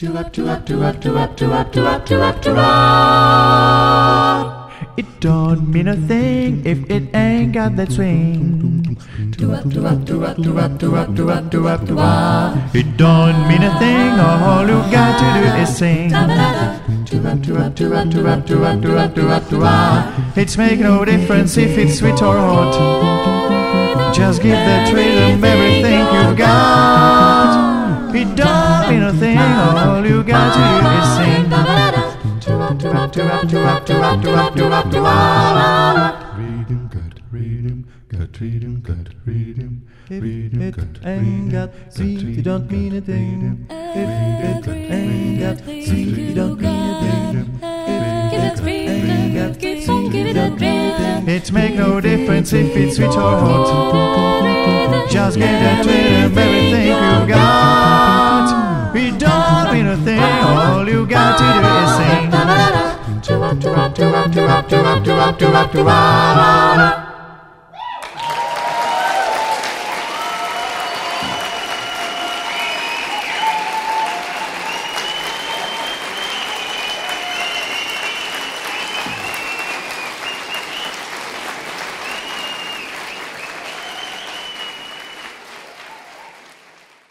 It don't mean a thing if it ain't got that swing. It don't mean a thing, all you got to do is sing. It's make no difference if it's sweet or hot. Just give that rhythm everything you've got. It don't mean a thing, all you got to do is sing. If it ain't got sweet, you don't mean a thing. If it ain't got sweet, you don't mean a thing. If it ain't got sweet, you don't mean a thing. It make no difference if it's sweet or hot. Just get that rhythm, everything you got. It don't mean a thing, all you got to do is sing.